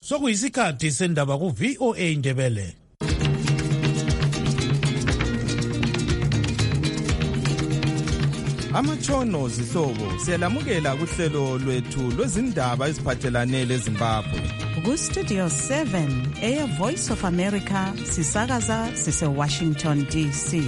Sokuyisikhathi sendaba ku VOA Ndebele. Amatshono zihlobo siyalamukela kuhlelo lwethu lwezindaba eziphathelane leZimbabwe. Ku Studio 7 Air Voice of America sisakaza sise Washington DC.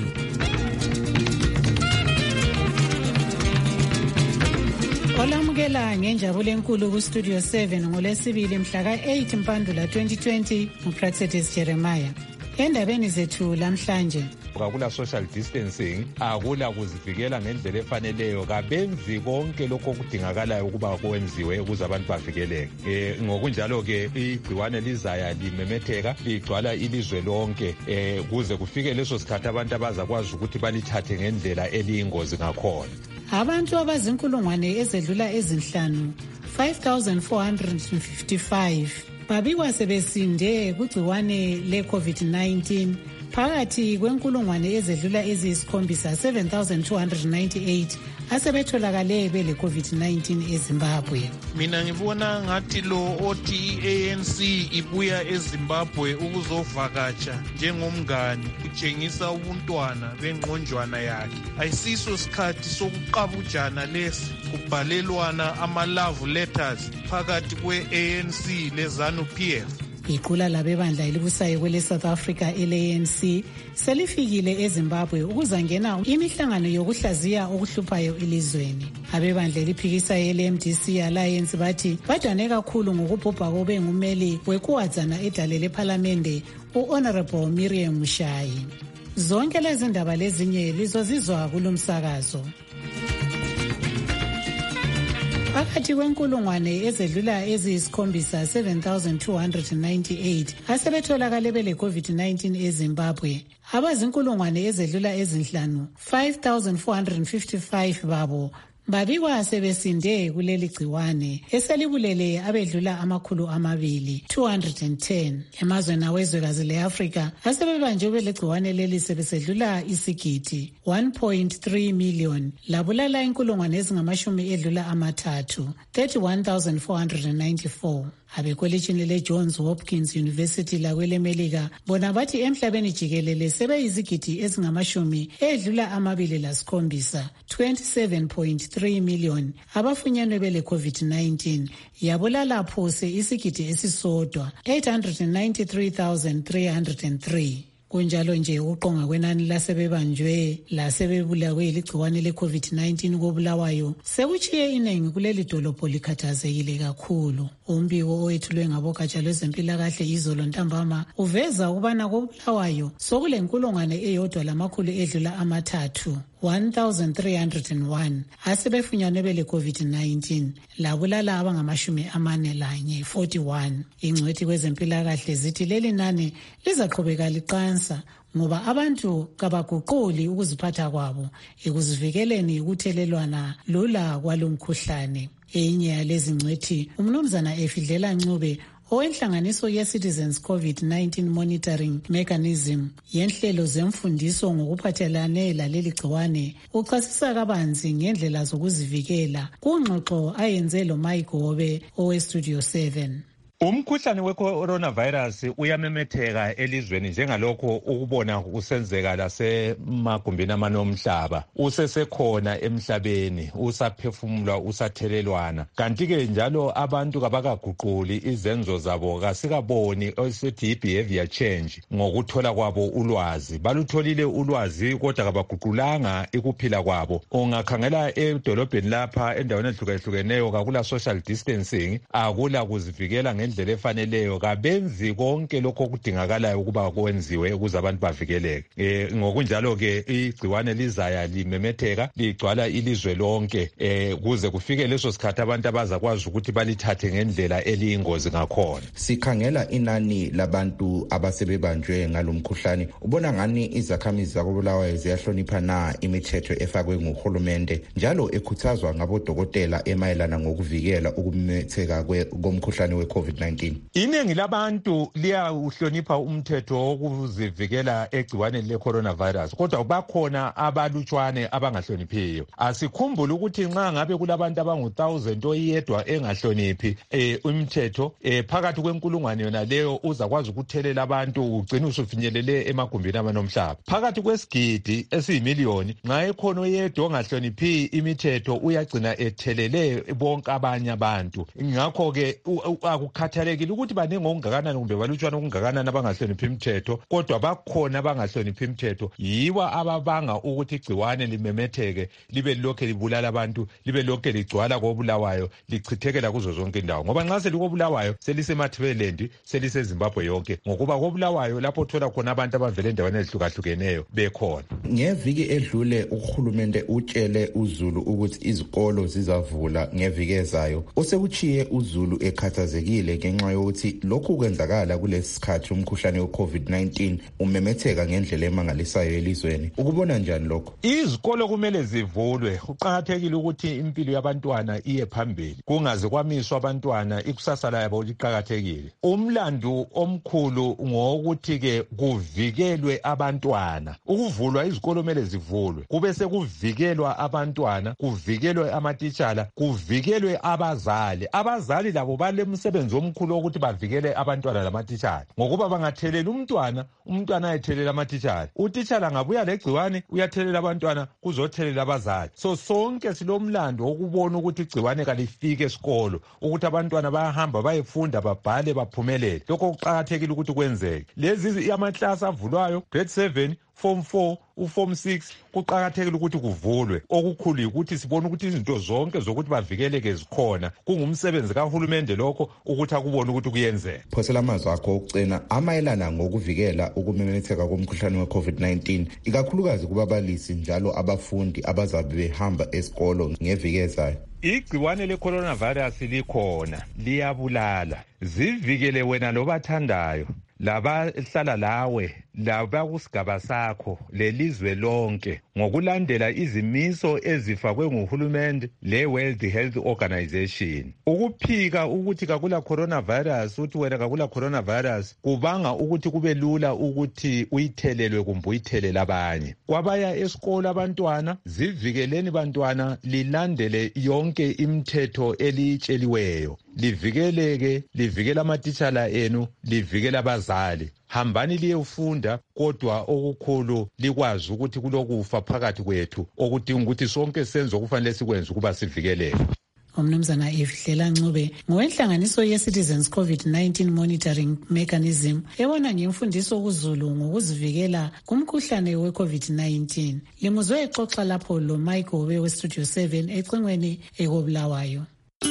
Olamukela ngenjabulo enkulu ku Studio 7 ngolesibili mhla ka-8 Mpandula 2020 uPraxetis Jeremiah. Endabeni zethu lamhlanje akula social distancing, akula kuzivikela ngendlela efaneleyo, kabenzi konke lokho okudingakalayo ukuba kwenziwe ukuze abantu bavikeleke. Ngokunjalo ke igciwane lizaya limemetheka ligcwala ilizwe lonke kuze kufike leso sikhathi abantu abazakwazi ukuthi balithathe ngendlela eliyingozi ngakhona. Abantu abazinkulungwane ezedlula ezinhlanu 5,455 babikwa sebesinde kugciwane le-COVID-19 phakathi kwenkulungwane ezedlula eziyisikhombisa 7,298 asebetholakale bele COVID-19 eZimbabwe. Mina ngibona ngathi lo othi ANC ibuya eZimbabwe ukuzovakatsha njengomngani utshengisa ubuntwana bengqonjwana yakhe. Ayisiso isikhathi sokuqabujana lesi kubhalelwana ama-love letters phakathi kwe-ANC leZANU-PF. Iqula labebandla elibusayo kwele South Africa LANC selifikile eZimbabwe ukuzangena imihlangano yokuhlaziya okuhluphayo elizweni. Abebandla eliphikisa LMDC Alliance bathi badane kakhulu ngokubhubha kobe ngumeli wekuwadzana edale lephalamende uHonorable Miriam Mushayi. Zonke lezi ndaba lezinye lizozizwa kulomsakazo. Phakathi kwenkulungwane ezedlula eziyisikhombisa 7,298 asebetholakale bele COVID-19 eZimbabwe. Abazinkulungwane ezedlula ezinhlanu 5,455 babo babikwa sebesinde kuleli gciwane eselibulele abedlula amakhulu 210. Emazweni awezwekazi le-Afrika asebebanjwe bele gciwane leli sebesedlula isigidi 1.3 million labulala inkulungwane ezingamashumi edlula 31,494. Abekolitshini le-Johns Hopkins University lakwelemelika bona bathi emhlabeni jikelele sebeyizigidi ezingamashumi edlula 2.7 27.3 million abafunyanwe bele COVID-19 yabulala phose isigidi esisodwa 893,303. Kunjalo nje uqonga kwenani lasebebanjwe lasebebulawe iligciwane le-COVID-19 kobulawayo sekuchiye inengi kuleli dolobho likhathazekile kakhulu. Umbiko owethulwe ngabogatsha lwezempilakahle izolo ntambama uveza ukubana kobulawayo sokulenkulungwane eyodwa lamakhulu edlula 1,301 asebefunyanwe bele COVID-19 labulala abangamashumi 41. Ingcwethi kwezempilakahle zithi leli nani lizaqhubeka liqansa ngoba abantu kabaguquli ukuziphatha kwabo ekuzivikeleni ukuthelelwana lula kwalomkhuhlane. Enye yalezi ngcwethi umnumzana Efidlela Ncube owenhlanganiso ye-Citizens COVID-19 Monitoring Mechanism yenhlelo zemfundiso ngokuphathelane laleli gciwane uchasisa kabanzi ngendlela zokuzivikela kungxoxo ayenze lo Mike Gobe owe-Studio 7. Umkhuhlane we-coronavirus uyamemetheka elizweni njengalokho ukubona kusenzeka lasemagumbini amane omhlaba. Usesekhona emhlabeni, usaphefumulwa, usathelelwana. Kanti-ke njalo abantu kabakaguquli izenzo zabo, kasikaboni esithi behavior change ngokuthola kwabo ulwazi. Balutholile ulwazi kodwa kabaguqulanga ikuphila kwabo. Ungakhangela edolobheni lapha endaweni ehlukahlukeneyo kakula social distancing, akula kuzivikela ngendlela efaneleyo, kabenzi konke lokho okudingakalayo ukuba kwenziwe ukuze abantu bavikeleke. Ngokunjalo ke igciwane lizaya limemetheka ligcwala ilizwe lonke kuze kufike leso sikhathi abantu abazakwazi ukuthi balithathe ngendlela eliyingozi ngakhona. Sikhangela inani labantu abasebebanjwe ngalomkhuhlane, ubona ngani izakhamizi zakobulawayo ziyahlonipha na imithetho efakwe nguhulumende njalo ekhuthazwa ngabodokotela emayelana ngokuvikela ukumemetheka komkhuhlane we-COVID-19? COVID-19? Iningi labantu liyawuhlonipha umthetho wokuzivikela egciwaneni le-coronavirus, kodwa bakhona abalutshwane abangahloniphiyo. Asikhumbule ukuthi nxa ngabe kulabantu abangu-1000 oyedwa engahloniphi umthetho, phakathi kwenkulungwane yona leyo uzakwazi ukuthelela abantu ugcine usufinyelele emagumbini amanomhlaba. Phakathi kwesigidi esiyimiliyoni nxa ekhona oyedwa ongahloniphi imithetho uyagcina ethelele bonke abanye abantu. Ngakho-ke akukhathalekile ukuthi baningi okungakanani kumbe balutshwane okungakanani abangahloniphi imithetho, kodwa bakhona abangahloniphi imithetho. Yibo ababanga ukuthi igciwane limemetheke, libe lokhe libulala abantu, libe lokhe ligcwala koBulawayo, lichithekela kuzo zonke indawo. Ngoba nxa selikoBulawayo seliseMathebelendi, seliseZimbabwe yonke, ngokuba koBulawayo lapho thola khona abantu abavele endaweni ezihlukahlukeneyo bekhona. Ngeviki edlule uhulumende utshele uZulu ukuthi izikolo zizavula ngeviki ezayo. Osekuchiye uZulu ekhathazekile ngenxa yokuthi lokhu kwenzakala kulesi sikhathi umkhuhlane we-COVID-19 umemetheka ngendlela emangalisayo elizweni. Ukubona njani lokho? Izikolo kumele zivulwe. Kuqakathekile ukuthi impilo yabantwana iye phambili, kungaze kwamiswa abantwana, ikusasa labo liqakathekile. Umlandu omkhulu ngokuthi-ke kuvikelwe abantwana. Ukuvulwa izikolo kumele zivulwe, kube sekuvikelwa abantwana, kuvikelwe amatitshala, kuvikelwe abazali. Abazali labo balemsebenzi omkhulu ukuthi bavikele abantwana lamatitshala, ngokuba bangathelela umntwana ayethelela amatitshala, utitshala ngabuya legciwane uyathelela abantwana kuzothelela abazali. So sonke silomlando wokubona ukuthi igciwane kalifike esikolo, ukuthi abantwana bayahamba bayefunda, babhale, baphumelele. Lokho kuqakathekile ukuthi kwenzeke. Lezi amaklasi avulwayo, grade 7, Form 4, uForm 6, kuqakathekile ukuthi kuvulwe. Okukhulu ukuthi sibone ukuthi izinto zonke zokuthi bavikeleke zikhona. Kungumsebenzi kahulumende lokho ukuthi akubone ukuthi kuyenzeka. Phosela amazwi akho okucina amayelana ngokuvikela ukumemetheka komkhuhlane we-COVID-19, ikakhulukazi kubabalisi njalo abafundi abazabe behamba esikolo ngeviki ezayo. Igciwane le-coronavirus likhona, liyabulala. Zivikele wena lobathandayo, labahlala lawe, labakusigaba sakho, lelizwe lonke, ngokulandela izimiso ezifakwe nguhulumende le-World Health Organization. Ukuphika ukuthi kakula coronavirus, uthi wena kakula coronavirus, kubanga ukuthi kube lula ukuthi uyithelelwe kumbe uyithelele abanye. Kwabaya esikolo abantwana, zivikeleni bantwana, lilandele yonke imithetho elitsheliweyo. Livikeleke, livikela amatitshala enu, livikela abazali. Hambani liyefunda, kodwa okukhulu likwazi ukuthi kulokufa phakathi kwethu, okudinga ukuthi sonke senze okufanele sikwenze ukuba sivikeleke. Umnumzana Ifihlela Ncube ngowenhlanganiso ye-Citizens COVID-19 Monitoring Mechanism ebona ngemfundiso kuZulu ngokuzivikela kumkhuhlane we-COVID-19. Limuzwe exoxa lapho lo Mike Obe we-Studio 7 ecingweni ekoBulawayo.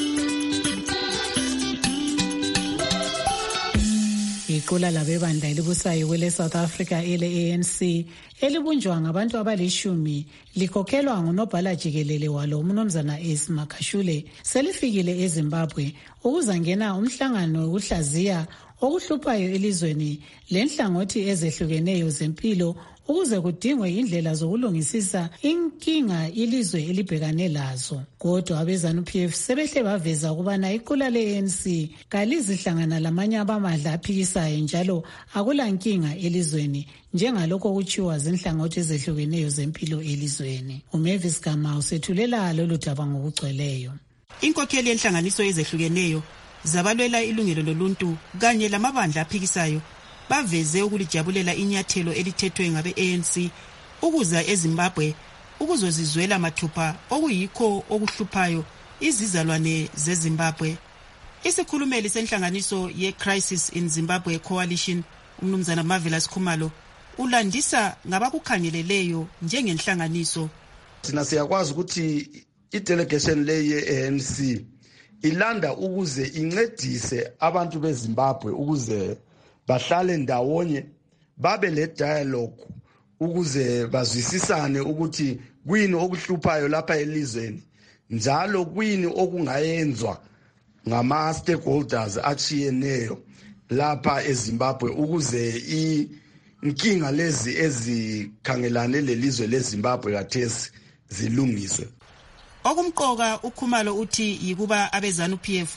Iqula labebandla elibusayo kwele-South Africa ele-ANC elibunjwa ngabantu abalishumi likhokhelwa ngunobhala jikelele walo umnumzana Ace Makashule selifikile eZimbabwe ukuzangena umhlangano wokuhlaziya okuhluphayo elizweni lenhlangothi ezehlukeneyo zempilo ukuze kudingwe indlela zokulungisisa inkinga ilizwe elibhekane lazo. Kodwa abeZANU-PF sebehle baveza ukubana iqula le-ANC kalizihlangana lamanye abamandla aphikisayo njalo akula nkinga elizweni njengalokho kutshiwa zinhlangothi ezehlukeneyo zempilo elizweni. uMavis Gama usethulela lolu daba ngokugcweleyo. Inkokheli yenhlanganiso ezehlukeneyo zabalwela ilungelo loluntu kanye lamabandla aphikisayo baveze ukulijabulela inyathelo elithethwe ngabe-ANC ukuza eZimbabwe ukuzozizwela mathupha okuyikho okuhluphayo izizalwane zeZimbabwe. Isikhulumeli senhlanganiso ye-Crisis in Zimbabwe Coalition, umnumzana Marvelous Khumalo, ulandisa ngabakukhangeleleyo njengenhlanganiso. Thina siyakwazi ukuthi i-delegation le ye-ANC ilanda ukuze incedise abantu beZimbabwe ukuze bahlale ndawonye babe le dialogue ukuze bazwisisane ukuthi kuyini okuhluphayo lapha elizweni njalo kuyini okungayenzwa ngama stakeholders achiyeneyo lapha eZimbabwe ukuze inkinga lezi ezikhangelane lelizwe leZimbabwe kathesi zilungiswe. Okumqoka uKhumalo uthi yikuba abeZANU-PF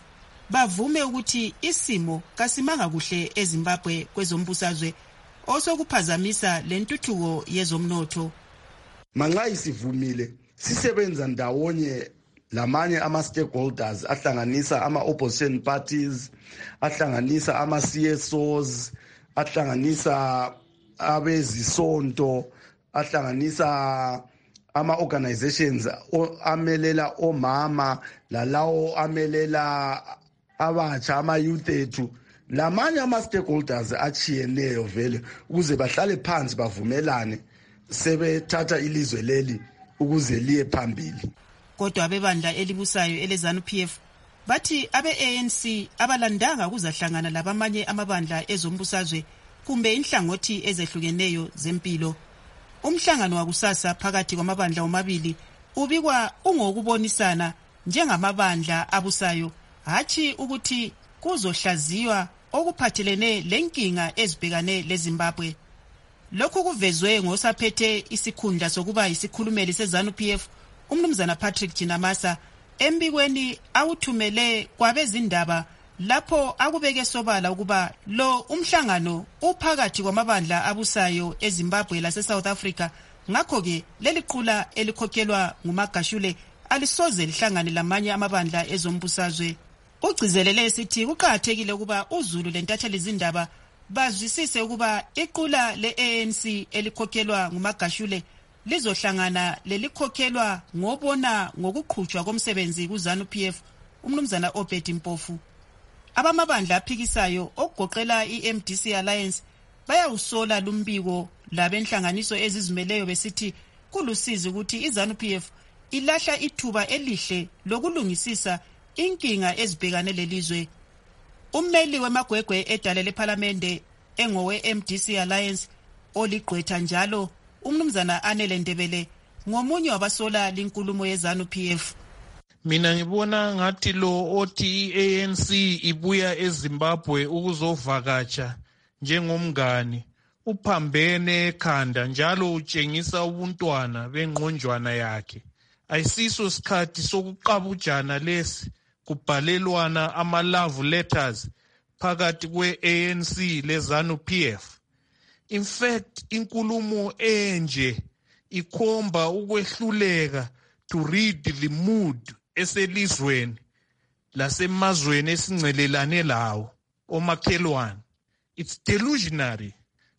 bavume ukuthi isimo kasimanga kuhle eZimbabwe kwezombusazwe osokuphazamisa lentuthuko yezomnotho. Manxa isivumile sisebenza ndawonye lamanye ama-stakeholders ahlanganisa ama-opposition parties, ahlanganisa ama-CSOs, ahlanganisa abezisonto, ahlanganisa ama-organizations amelela omama lalawo amelela abatsha ama-youth ethu, lamanye ama-stakeholders achiyeneyo vele ukuze bahlale phansi bavumelane sebethatha ilizwe leli ukuze liye phambili. Kodwa abebandla elibusayo eleZANU-PF bathi abe-ANC abalandanga ukuzahlangana labamanye amabandla ezombusazwe kumbe inhlangothi ezehlukeneyo zempilo. Umhlangano wakusasa phakathi kwamabandla omabili ubikwa ungokubonisana njengamabandla abusayo, hathi ukuthi kuzohlaziywa okuphathelene lenkinga ezibhekane leZimbabwe. Lokhu kuvezwe ngosaphethe isikhundla sokuba isikhulumeli seZANU-PF umnumzana Patrick Jinamasa embikweni awuthumele kwabezindaba lapho akubeke sobala ukuba lo umhlangano uphakathi kwamabandla abusayo eZimbabwe laseSouth Africa, ngakho ke leli qula elikhokhelwa nguMagashule alisoze lihlangane lamanye amabandla ezombusazwe. Ugcizelele esithi kuqhakathekile ukuba uZulu lentatheli izindaba bazwisise ukuba iqula le-ANC elikhokhelwa nguMagashule lizohlangana lelikhokhelwa ngobona ngokuqhutshwa komsebenzi kuZANU-PF umnumzana Obed Mpofu. Abamabandla aphikisayo okugoqela iMDC Alliance bayawusola lumbiko labenhlanganiso ezizimeleyo besithi kulusizi ukuthi iZANU-PF ilahla ithuba elihle lokulungisisa inkinga ezibhekane lelizwe. Ummeli wemagwegwe edale leParliamente engowe MDC Alliance oligqwetha njalo umnumzana Anele Ndebele ngomunye wabasola linkulumo yeZANU-PF. Mina ngibona ngathi lo othi iANC ibuya eZimbabwe ukuzovakatsha njengomngani uphambene ekhanda njalo utshengisa ubuntwana bengqonjwana yakhe. Ayisiso sikhathi sokuqabujana lesi kubhalelwana ama-love letters phakathi kwe-ANC leZANU-PF. In fact, inkulumo enje ikhomba ukwehluleka to read the mood eselizweni lasemazweni esingcelelane lawo omakhelwane. It's delusionary.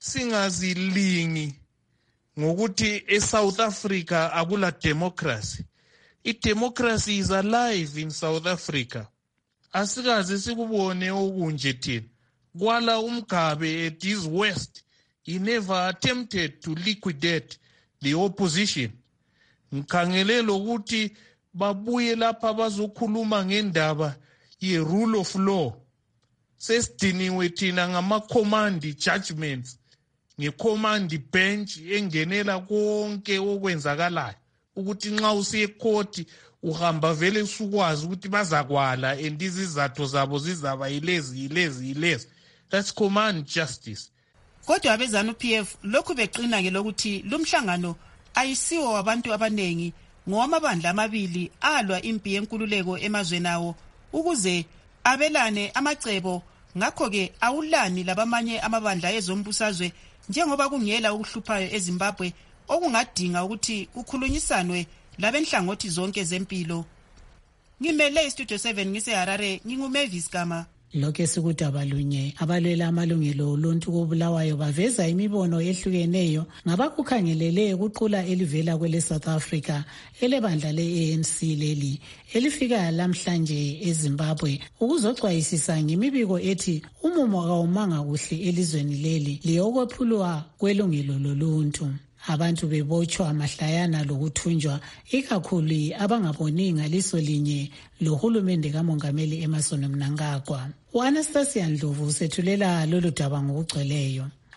Singazilingi ngokuthi eSouth Africa akula democracy. I-democracy is alive in South Africa. Asikaze sikubone okunje thina. Kwala uMgabe at his worst, he never attempted to liquidate the opposition. Ngikhangelelo ukuthi babuye lapha bazokhuluma ngendaba ye-rule of law. Sesidiniwe thina ngama-command judgments, nge-command bench engenela konke okwenzakalayo. Ukuthi nxa usiye ecourt uhamba vele usukwazi ukuthi bazakwala and izizathu zabo zizaba yilezi. That's command justice. Kodwa abeZANU-PF lokhu beqina ngelokuthi lumhlangano ayisiwo wabantu abanengi ngowamabandla amabili alwa impi yenkululeko emazweni awo ukuze abelane amacebo, ngakho ke awulani labamanye amabandla ezombusazwe njengoba kungela ukuhluphayo eZimbabwe okungadinga ukuthi kukhulunyiswanwe labenhlangothi zonke zempilo. Ngimele iStudio 7 ngiseHarare, nginguMavis Gama. Lokho esikudaba lunye abalwela amalungelo oluntu kobulawayo baveza imibono ehlukeneyo ngabakukhangelele ukuqula elivela kwele South Africa elebandla le-ANC leli elifika lamhlanje eZimbabwe ukuzoxwayisisa ngemibiko ethi umumo kawumanga kuhle elizweni leli liyokwephulwa kwelungelo loluntu. Abantu bebotshwa mahlayana lokuthunjwa ikakhulu abangaboni ngaliso linye lohulumende kamongameli Emmerson Mnangagwa. U-Anastasia Ndlovu usethulela lolu daba ngokugcweleyo.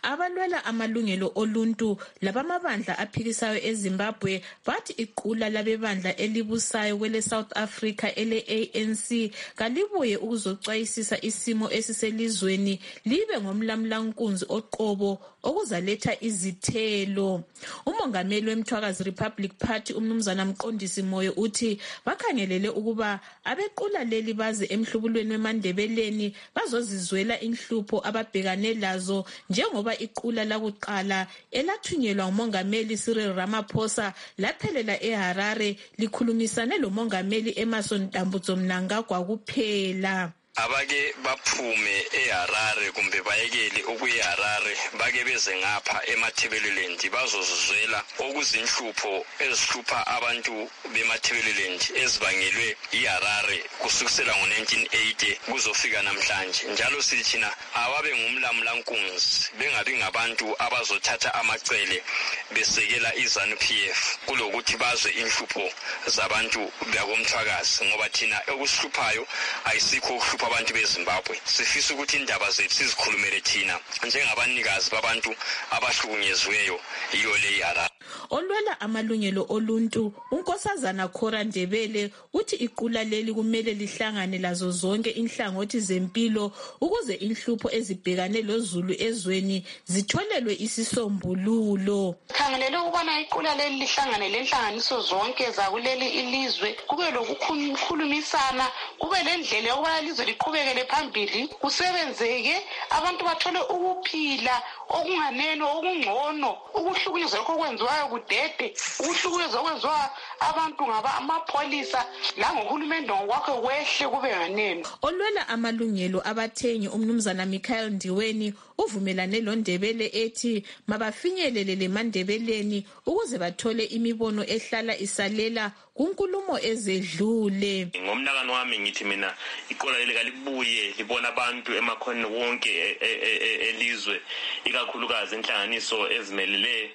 Abalwela amalungelo oluntu labamabandla aphikisayo eZimbabwe bathi iqula labebandla elibusayo kwele South Africa ele-ANC kalibuye ukuzocwayisisa isimo esiselizweni libe ngomlamlankunzi oqobo okuzaletha izithelo. Umongameli wemthwakazi Republic Party umnumzana Mqondisi Moyo uthi bakhangelele ukuba abequla leli baze emhlubulweni wemandebeleni bazozizwela inhlupho ababhekane lazo njengoba iqula lakuqala elathunyelwa umongameli Cyril Ramaphosa laphelela eHarare likhulumisane lomongameli Emmerson Dambudzo Mnangagwa kuphela. Abake baphume eHarare kumbe bayekele ukuyiHarare bake beze ngapha eMatabeleland bazozizwela okuzinhlupho ezihlupha abantu beMatabeleland ezibangelwe iHarare kusukela ngo1980 kuzofika namhlanje. Njalo sithina awabe ngumlamlankunzi bengabi ngabantu abazothatha amacele besekela iZANU-PF kulokuthi bazwe inhlupho zabantu bakomthwakazi ngoba thina okusihluphayo ayisikho ukuhlupha abantu beZimbabwe. Sifisa ukuthi indaba zethu sizikhulumele thina njengabanikazi babantu abahlukunyeziweyo yiyo le Harare. Olwela amalungelo oluntu unkosazana Khora Ndebele uthi iqula leli kumele lihlangane lazo zonke inhlangothi zempilo ukuze inhlupho ezibhekane lozulu ezweni zitholelwe isisombululo. Khangelele ukubana iqula leli lihlangane lenhlanganiso zonke zakuleli ilizwe kube lokukhulumisana kube lendlela yokuba ilizwe liqhubekele phambili kusebenzeke abantu bathole ukuphila okunganeno okungcono ukuhlukunyezwa lokho kwenziwayo kudede ukuhlukunyezwa kwenziwa abantu amapholisa langohulumende ngokwakhe kwehle kube nganeno. Olwela amalungelo abathengi umnumzana Michael Ndiweni uvumelane loNdebele ethi mabafinyelele leMandebeleni ukuze bathole imibono ehlala isalela kunkulumo ezedlule. Ngomnakano wami ngithi mina iqola leli kalibuye libona abantu emakhoneni wonke elizwe ikakhulukazi inhlanganiso ezimelele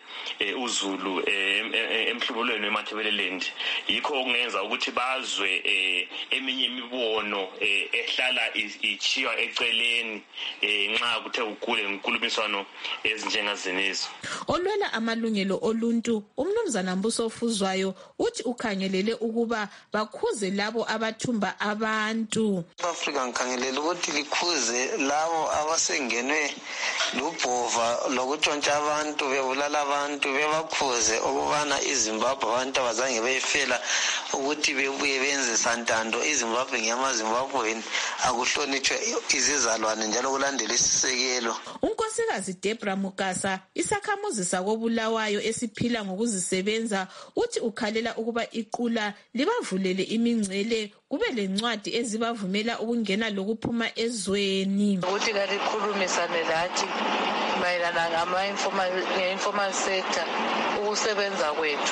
uZulu emhlubulweni weMatabeleland. Yikho okungenza ukuthi bazwe eminye imibono ehlala ichiwa eceleni nxa kuthe ukule nkulumiswano ezinjengazenezo. Olwela amalungelo oluntu umnumzana Mbuso Fuzwayo uthi ukhangelele ukuba bakhuze labo abathumba abantu. Africa ngikhangelele ukuthi likhuze labo abasengenwe lubhova lokutshontsha abantu bebulala abantu bebakhuze ukubana iZimbabwe abantu abazange beyifela ukuthi bebuye benze santando. iZimbabwe ngiyamaZimbabweni akuhlonitshwe izizalwane njalo kulandela isisekelo. Unkosikazi Debra Mukasa isakhamuzi sakobulawayo esiphila ngokuzisebenza uthi ukhalela ukuba iqula libavulele imingcele kube lencwadi ezibavumela ukungena lokuphuma ezweni. Ukuthi kalikhulumisane lathi mayelana ngama-informal sector ukusebenza kwethu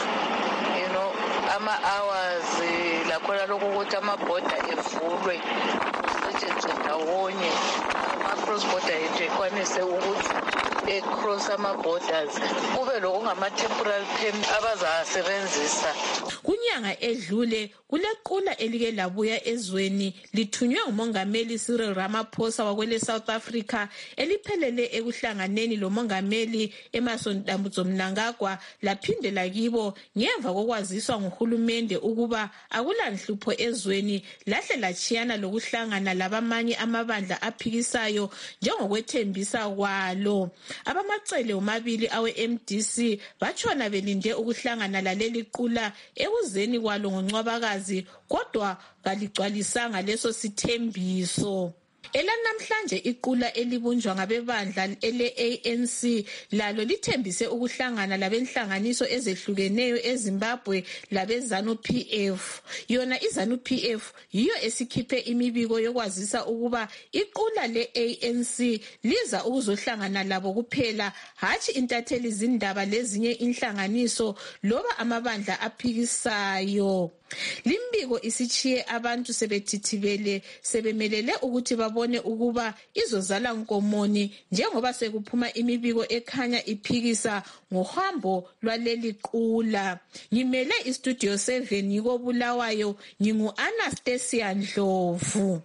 ama-hours lakhona lokhu ukuthi amabhoda evulwe kusetshenzwe ndawonye ama-cross border yethu ekwanise ukuthi e-cross ama-borders kube lokungama-temporal permit abazasebenzisa. Kunyanga edlule kulequla elike labuya ezweni lithunywe umongameli Cyril Ramaphosa wakwele South Africa eliphelele ekuhlanganeni lomongameli Emmerson Dambudzo Mnangagwa laphindela kibo ngemva kokwaziswa nguhulumende ukuba akulanhlupho ezweni lahle lachiyana lokuhlangana labamanye amabandla aphikisayo njengokwethembisa kwalo. Abamacele omabili awe-MDC batshona belinde ukuhlangana laleli qula ekuzeni kwalo ngoNcwabakazi kodwa kaligcwalisanga leso sithembiso. Elanamhlanje iqula elibunjwa ngabebandla ele-ANC lalo lithembise ukuhlangana labenhlanganiso ezehlukeneyo eZimbabwe labeZANU-PF. Yona iZANU-PF yiyo esikhiphe imibiko yokwazisa ukuba iqula le-ANC liza ukuzohlangana labo kuphela hatshi intatheli zindaba lezinye inhlanganiso loba amabandla aphikisayo. Limbiko isichiye abantu sebethithibele sebemelele ukuthi babone ukuba izozala nkomoni njengoba sekuphuma imibiko ekhanya iphikisa ngohambo lwaleli qula. Ngimele istudio 7 yikobulawayo ngingu-Anastasia Ndlovu.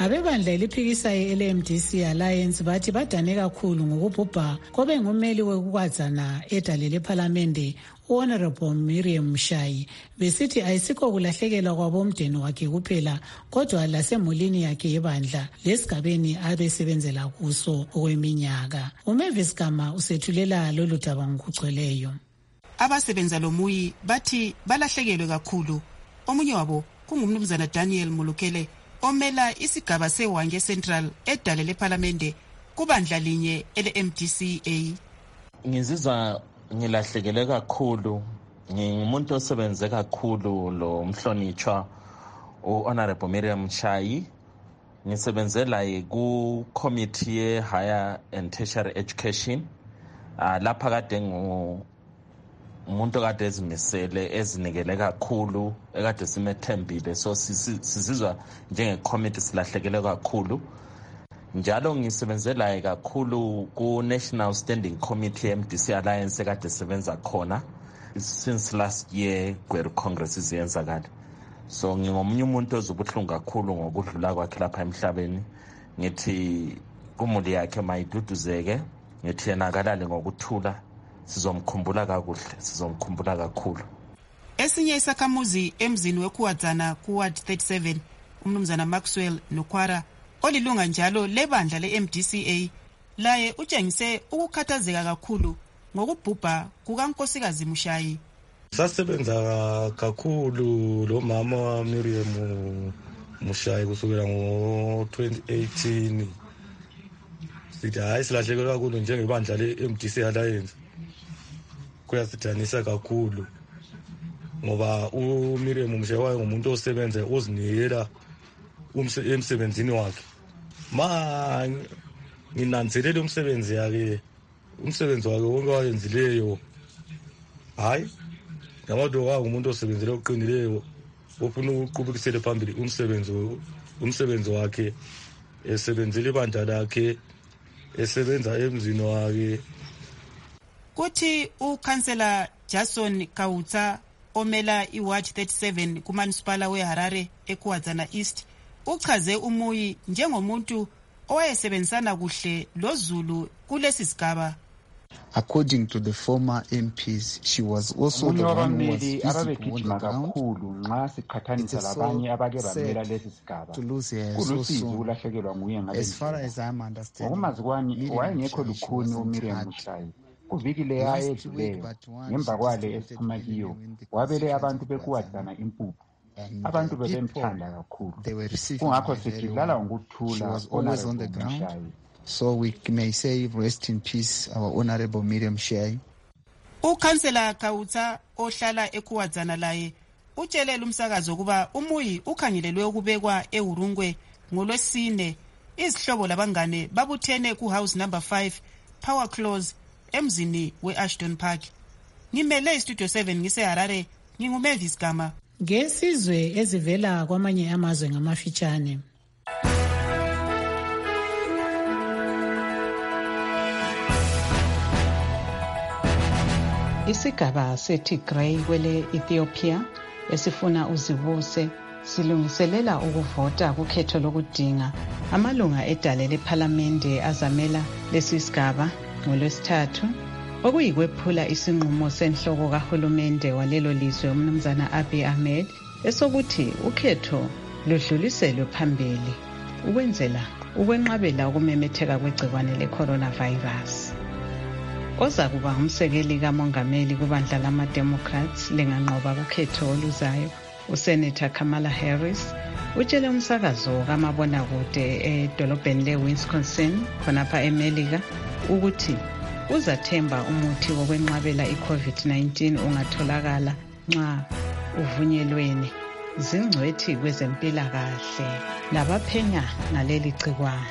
Abebandla eliphikisayo ele-MDC Alliance bathi badane kakhulu ngokubhubha kobe ngumeli wokukwazana edale lephalamende Honorable Miriam Mshayi, besithi ayisikho kulahlekelwa kwabomdeni wakhe kuphela kodwa lasemulini yakhe yebandla lesigabeni abesebenzela kuso okweminyaka. Umavis Gama usethulela lolu daba ngokugcweleyo. Abasebenza lomuyi bathi balahlekelwe kakhulu. Omunye wabo kungumnumzana Daniel Mulukele omela isigaba seWange Central edale lephalamende kubandla linye ele-MDCA. Ngizizwa ngilahlekele kakhulu, ngingumuntu osebenze kakhulu lo mhlonitshwa uHonorable Miriam Mshayi. Ngisebenzela ku committee ye higher and tertiary education. Lapha kade umuntu kade ezimisele ezinikele kakhulu ekade simethembile, so sizizwa njenge committee silahlekele kakhulu. Njalo ngisebenzela kakhulu ku National Standing Committee MDC Alliance ekade sebenza khona since last year Gweru Congress iziyenzakala. So ngingomunye umuntu ozubuhlungu kakhulu ngokudlula kwakhe lapha emhlabeni. Ngithi kumuli yakhe mayiduduzeke, ngithi yena akalale ngokuthula, sizomkhumbula kakuhle, sizomkhumbula kakhulu. Esinye isakhamuzi emzini wekuwadzana kuward 37 umnumzana Maxwell Nokwara olilunga njalo lebandla le-MDCA laye utshengise ukukhathazeka kakhulu ngokubhubha kukankosikazi Mshayi. Sasebenza kakhulu lo mama wa Miriam Mshayi kusukela ngo-2018. Sithi hayi silahlekelwe kakhulu njengebandla le-MDC Alliance. Kuyasidanisa kakhulu ngoba uMiriam Mshayi wayengumuntu osebenza ozinikela emsebenzini wakhe. Ma nginanzelele umsebenzi wakhe wonke wayenzileyo. Hayi ngabantu umuntu osebenzele oqinileyo ofuna ukuqhubekisela phambili umsebenzi wakhe, esebenzele ibandla lakhe, esebenza emzini wakhe. Kuthi uKhansela Jason Kautsa omela iWard 37 kuManisipala weHarare eKwazana East uchaze umuyi njengomuntu owayesebenzisana kuhle lozulu kulesi sigaba. According to the former MPs, she was also the one who was ababegijima kakhulu nxa siqhathanisa labanye abake bamela lesi sigaba. Kulusizi ukulahlekelwa nguye ngalesi. Ngokumazi kwami wayengekho lukhuni uMiriam Mshayi. Kuviki leyo ayedluleyo ngemva kwale esiphuma kiyo wabele abantu bekuwadzana impuphu. Abantu bebemthanda kakhulu. Kungakho sithi dlala ngokuthula Honorable Mshayi. So we may say rest in peace our Honorable Miriam Mshayi. Ukhansela Kautsa ohlala ekuwadzana laye utshelela umsakazo kuba umuyi ukhangelelwe ukubekwa eHurungwe ngolwesine. Izihlobo labangane babuthene ku house number 5 Power Close emzini we-Ashton Park. Ngimele istudio 7 ngiseHarare, nginguMavis Gama. Ngesizwe ezivela kwamanye amazwe ngamafitshane. Isigaba seTigray kwele Ethiopia esifuna uzibuse silungiselela ukuvota kukhetho lokudinga amalunga edale lephalamende azamela lesi sigaba ngolwesithathu, okuyikwephula isinqumo senhloko kahulumende walelo lizwe umnumzana Abiy Ahmed esokuthi ukhetho ludluliselwe phambili ukwenzela ukwenqabela ukumemetheka kwegciwane le-coronavirus. Ozakuba ngumsekeli kamongameli kubandla lama-Democrats linganqoba kukhetho oluzayo, uSenator Kamala Harris utshele umsakazo kamabonakude edolobheni le-Wisconsin khonapha eMelika ukuthi uzathemba umuthi wokwenqabela i-COVID-19 ungatholakala nxa uvunyelweni zingcwethi kwezempilakahle labaphenya ngaleli gciwane.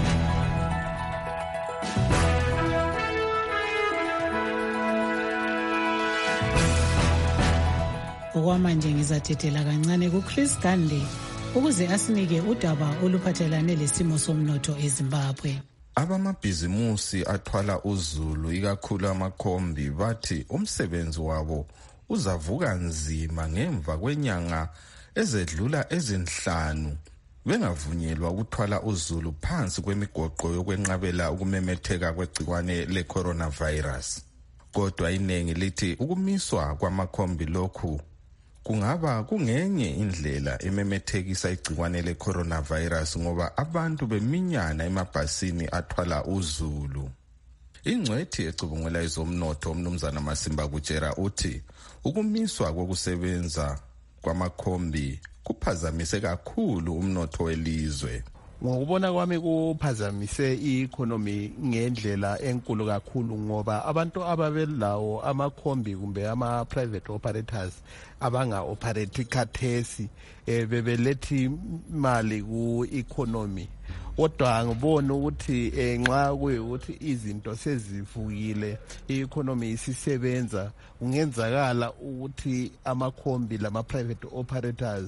Okwamanje ngizathetela kancane kuChris Gande ukuze asinike udaba oluphathelane lesimo somnotho eZimbabwe. Abamabhizimusi athwala uzulu ikakhulu amakhombi bathi umsebenzi wabo uzavuka nzima ngemva kwenyanga ezedlula ezinhlanu bengavunyelwa ukuthwala uzulu phansi kwemigoqo yokwenqabela ukumemetheka kwegciwane le-coronavirus. Kodwa iningi lithi ukumiswa kwamakhombi lokhu kungaba kungenye indlela ememethekisa igciwane le-coronavirus ngoba abantu beminyana emabhasini athwala uzulu. Ingcwethi ecubungela izomnotho umnumzana Masimba Kutshera uthi ukumiswa kokusebenza kwamakhombi kuphazamise kakhulu umnotho welizwe. Ngokubona kwami kuphazamise i-economy ngendlela enkulu kakhulu ngoba abantu ababelawo amakhombi kumbe ama-private operators abanga-operate khathesi bebeletha imali ku-economy. Kodwa ngibona ukuthi nxa kuyukuthi izinto sezivukile i-economy isisebenza kungenzakala ukuthi amakhombi lama-private operators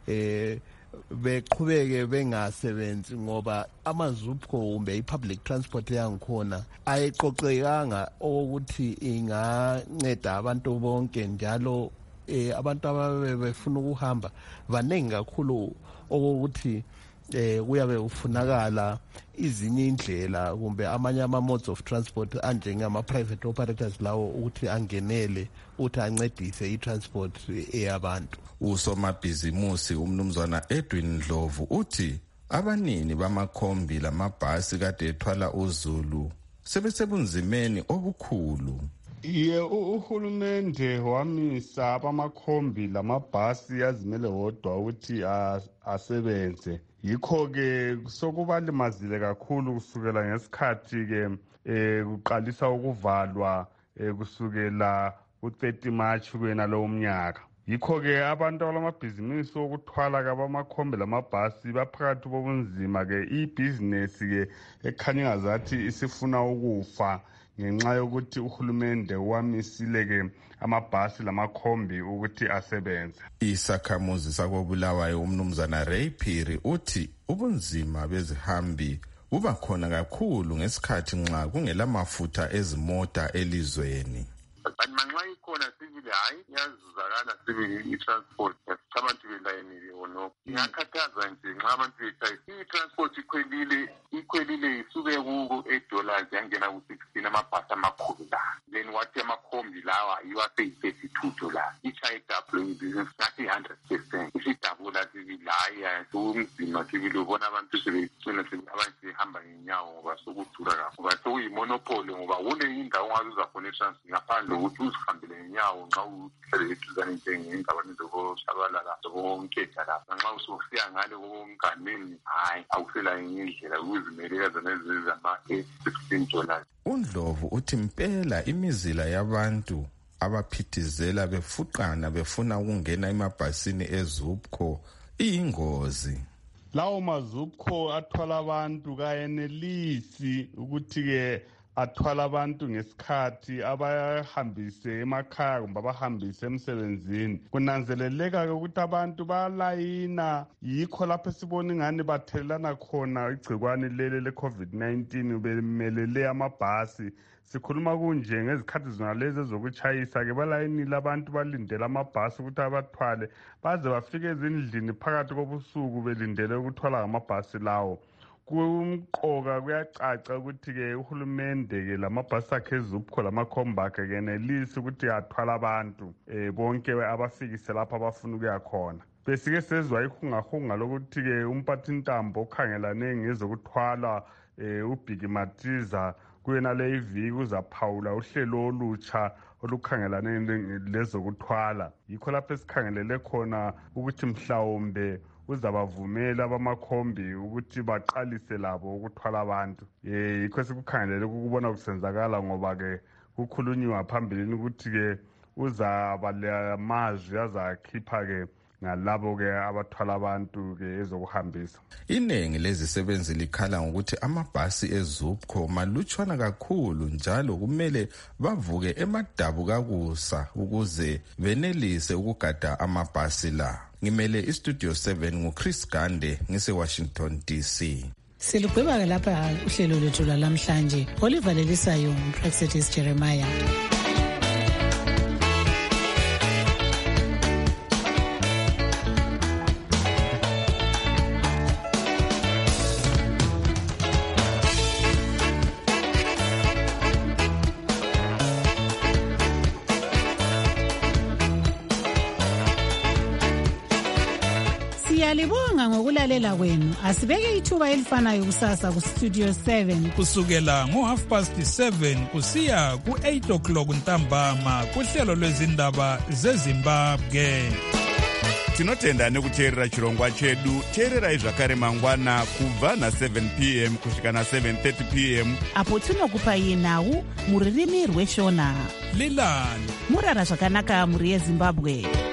beqhubeke bengasebenzi ngoba amazupho kumbe i-public transport yangikhona ayiqoqekanga ukuthi inganceda abantu bonke njalo abantu ababefuna ukuhamba baningi kakhulu okokuthi kuyabe ufunakala izinye indlela kumbe amanye ama-modes of transport anjengama-private operators lawo ukuthi angenele ukuthi ancedise i-transport eyabantu. Usomabhizimusi umnumzana Edwin Ndlovu uthi abanini bamakhombi lamabhasi kade ethwala uzulu sebesebunzimeni obukhulu. Uhulumende wamisa abamakhombi lamabhasi azimele wodwa ukuthi asebenze. Yikho-ke sokubalimazile kakhulu kusukela ngesikhathi-ke kuqalisa ukuvalwa kusukela ku-30 March kwena lowo mnyaka. Yikho-ke abantu abalamabhizinisi okuthwala kabamakhombi lamabhasi baphakathi bobunzima-ke ibhizinesi-ke ekhanya ngazathi isifuna ukufa ngenxa yokuthi uhulumende wamisile-ke amabhasi lamakhombi ukuthi asebenze. Isakhamuzi sakobulawayo umnumzana Ray Phiri uthi ubunzima bezihambi buba khona kakhulu ngesikhathi nxa kungelamafutha ezimota elizweni. Manxa ikhona sibili hayi iyazuzakala sibili i-transport abantu belayinile onokho ingakhathaza nje nxa abantu betshayisa i-transport ikhwelile isuke ku-$8 yangena ku-16 amabhasi amakhulu la then wathi amakhombi lawa iwase-$32 ichayidablo ibhizinisi ngathi 100% isidabula sibili hayi sokumzima sibili ubona abantu sebecina abantu behamba ngenyawo ngoba sokudura kakhulu ngoba sekuyimonopoli ngoba kule indawo ongaze uzakhona i-transport ngaphandle ukuthi uzihambele ngenyawo nxa uhlele eduzane njengendaweni zokoshabalala zokonketha lapha nxa usufika ngale kokunganeni hayi awusela enye indlela ukuzimelela zona ezizama-$16. uNdlovu uthi impela imizila yabantu abaphithizela befuqana befuna ukungena emabhasini ezupco iyingozi. Lawo mazupco athwala abantu kayenelisi ukuthi-ke athwala abantu ngesikhathi abahambise emakhaya kumbe abahambise emsebenzini. Kunanzeleleka ukuthi abantu balayina yikho lapho sibona ingane bathelelana khona igcikwane lele le-COVID-19 bemelele amabhasi. Sikhuluma kunje ngezikhathi zonalezi ezokuchayisa-ke balayinile abantu balindele amabhasi ukuthi abathwale baze bafike ezindlini phakathi kobusuku belindele ukuthwala ngamabhasi lawo. Kumqoka kuyacaca ukuthi-ke uhulumende-ke lamabhasi akhe ezupco lamakhombi akhe kenelisi ukuthi athwala abantu bonke abafikise lapho abafuna ukuya khona. Besike sezwa ihungahunga lokuthi-ke umphathintambo okhangelane ngezokuthwala uBhiki Matiza kuyena le iviki uzaphawula uhlelo olutsha olukhangelane lezokuthwala. Yikho lapho esikhangelele khona ukuthi mhlawumbe uzabavumela abamakhombi ukuthi baqalise labo ukuthwala abantu. Yikho sikukhangelele ukubona kusenzakala ngoba-ke kukhulunyiwa phambilini ukuthi-ke uzaba lamazwi azakhipha-ke ngalabo-ke abathwala abantu-ke ezokuhambisa. Iningi lezisebenzi likhala ngokuthi amabhasi ezupco malutshwana kakhulu njalo kumele bavuke emadabukakusa ukuze benelise ukugada amabhasi la. Ngimele iStudio 7 nguChris Gande ngise-Washington DC. Silugqiba lapha uhlelo lwethu lamhlanje olivalelisayo uPraxetis Jeremiah. Siyalibonga ngokulalela kwenu. Asibeke ithuba elifanayo kusasa ku Studio 7 kusukela ngo7:30 kusiya ku8 o'clock ntambama kuhlelo lwezindaba zeZimbabwe. Tinotenda nekuteerera chirongwa chedu. Teererai zvakare mangwana kubva na7 p.m. kusvika na7:30 p.m. apo tinokupai nhau muririmi rweshona. Lilani murara zvakanaka muri yeZimbabwe.